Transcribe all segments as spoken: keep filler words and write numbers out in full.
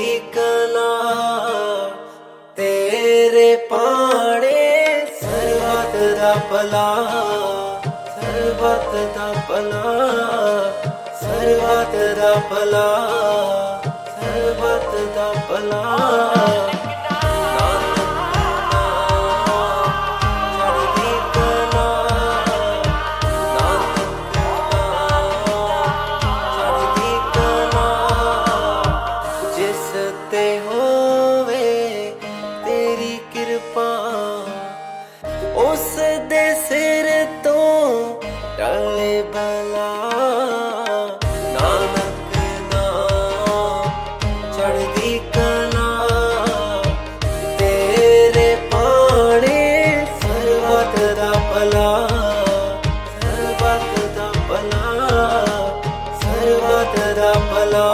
चढ़दी कला तेरे पाने सर्वत दा भला सर्वत दा भला सर्वत दा भला सर्वत दा भला उस दे सिर तो टले भला नानक नाम चढ़दी कला तेरे पाने सर्वत दा भला सर्वत दा भला सर्वत दा भला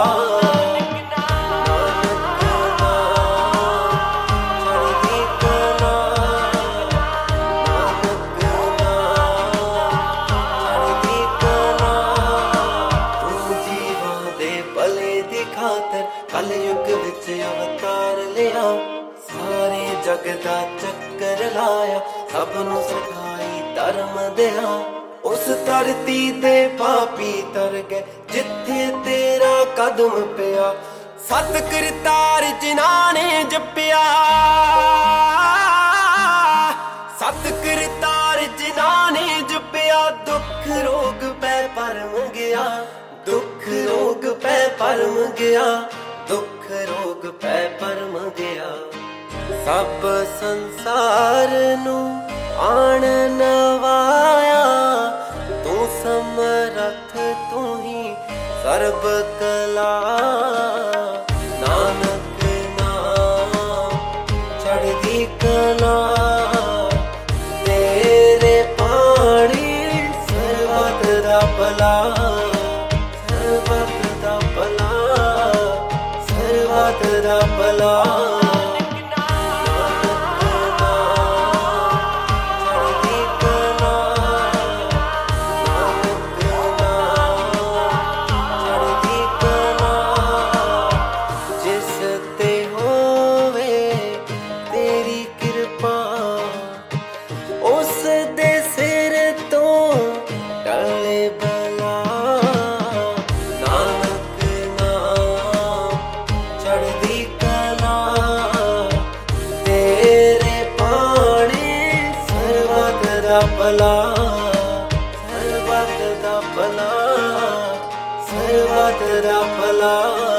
कलयुग विच अवतार लिया सारे जग दा चक्कर लाया सबनू सिखाई धर्म दिया उस धरती दे पापी तर गए जिथे तेरा कदम पिया सत करतार जिन्हां ने जपिया सत करतार जिन्हां ने जपिया दुख रोग पै परम गया दुख रोग पै परम गया दुख रोग पै परम गया सब संसार नू आण नवाया तू समरथ तू ही सर्ब कला नानक नाम चढ़दी कला तेरे पानी सर्वत दा भला सर्वत दा भला सर्वत दा भला भला सर्वत दा भला सर्वत दा भला।